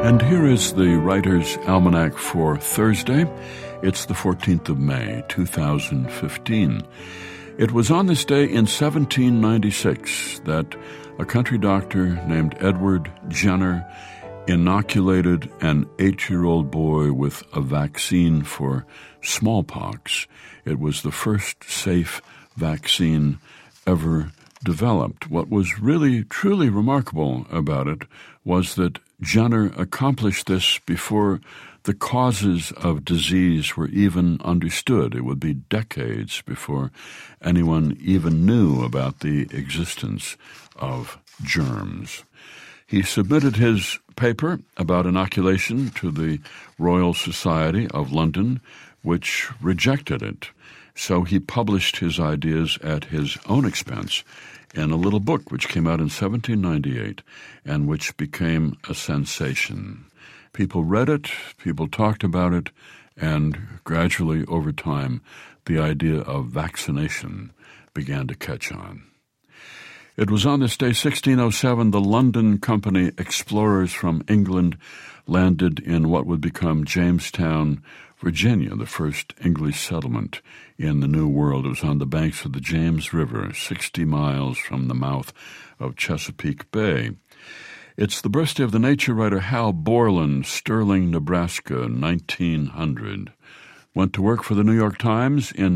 And here is the Writer's Almanac for Thursday. It's the 14th of May, 2015. It was on this day in 1796 that a country doctor named Edward Jenner inoculated an 8-year-old boy with a vaccine for smallpox. It was the first safe vaccine ever developed. What was really, truly remarkable about it was that Jenner accomplished this before the causes of disease were even understood. It would be decades before anyone even knew about the existence of germs. He submitted his paper about inoculation to the Royal Society of London, which rejected it. So he published his ideas at his own expense in a little book which came out in 1798 and which became a sensation. People read it, people talked about it, and gradually over time the idea of vaccination began to catch on. It was on this day, 1607, the London Company explorers from England landed in what would become Jamestown, Virginia, the first English settlement in the New World. It was on the banks of the James River, 60 miles from the mouth of Chesapeake Bay. It's the birthday of the nature writer Hal Borland, Sterling, Nebraska, 1900. Went to work for the New York Times in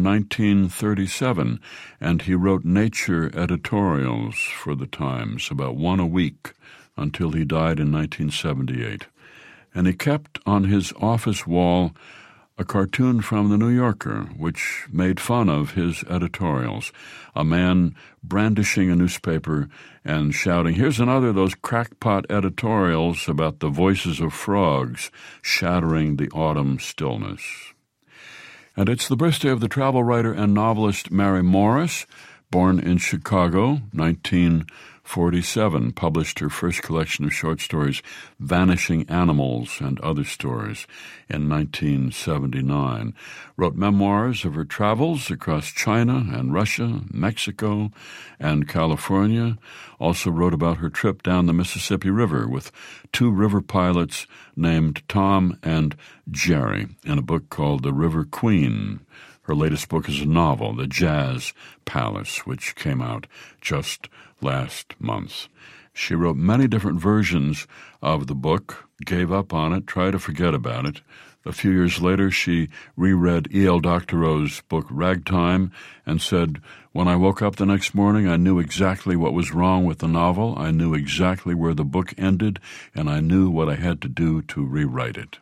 1937, and he wrote nature editorials for the Times, about one a week, until he died in 1978. And he kept on his office wall a cartoon from The New Yorker, which made fun of his editorials. A man brandishing a newspaper and shouting, "Here's another of those crackpot editorials about the voices of frogs shattering the autumn stillness." And it's the birthday of the travel writer and novelist Mary Morris, born in Chicago, 1947, published her first collection of short stories, Vanishing Animals and Other Stories, in 1979. Wrote memoirs of her travels across China and Russia, Mexico, and California. Also wrote about her trip down the Mississippi River with 2 river pilots named Tom and Jerry in a book called The River Queen. Her latest book is a novel, The Jazz Palace, which came out just last month. She wrote many different versions of the book, gave up on it, tried to forget about it. A few years later, she reread E.L. Doctorow's book Ragtime and said, "When I woke up the next morning, I knew exactly what was wrong with the novel. I knew exactly where the book ended, and I knew what I had to do to rewrite it."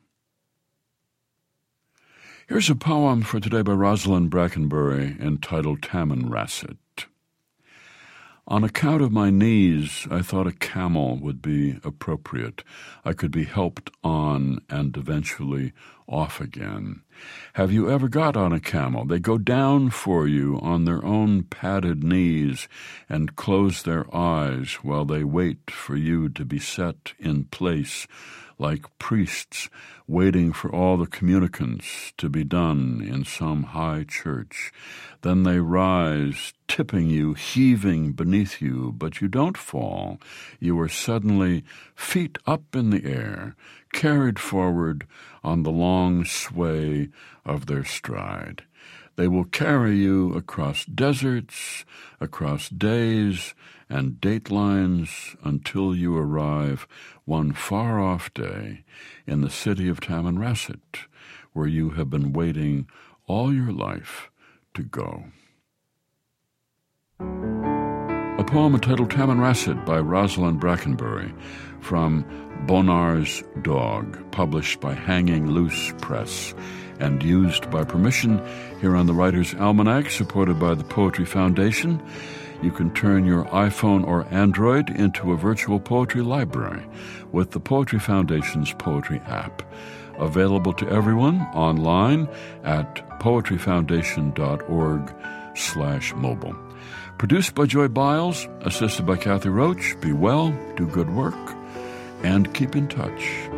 Here's a poem for today by Rosalind Brackenbury entitled Tamanrasset. On account of my knees, I thought a camel would be appropriate. I could be helped on and eventually off again. Have you ever got on a camel? They go down for you on their own padded knees and close their eyes while they wait for you to be set in place, like priests waiting for all the communicants to be done in some high church. Then they rise, tipping you, heaving beneath you, but you don't fall. You are suddenly feet up in the air, carried forward on the long sway of their stride. They will carry you across deserts, across days and datelines until you arrive one far-off day in the city of Tamanrasset, where you have been waiting all your life to go. A poem entitled Tamanrasset by Rosalind Brackenbury from Bonar's Dog, published by Hanging Loose Press and used by permission here on the Writer's Almanac, supported by the Poetry Foundation. You can turn your iPhone or Android into a virtual poetry library with the Poetry Foundation's poetry app, available to everyone online at poetryfoundation.org/mobile. Produced by Joy Biles, assisted by Kathy Roach. Be well, do good work, and keep in touch.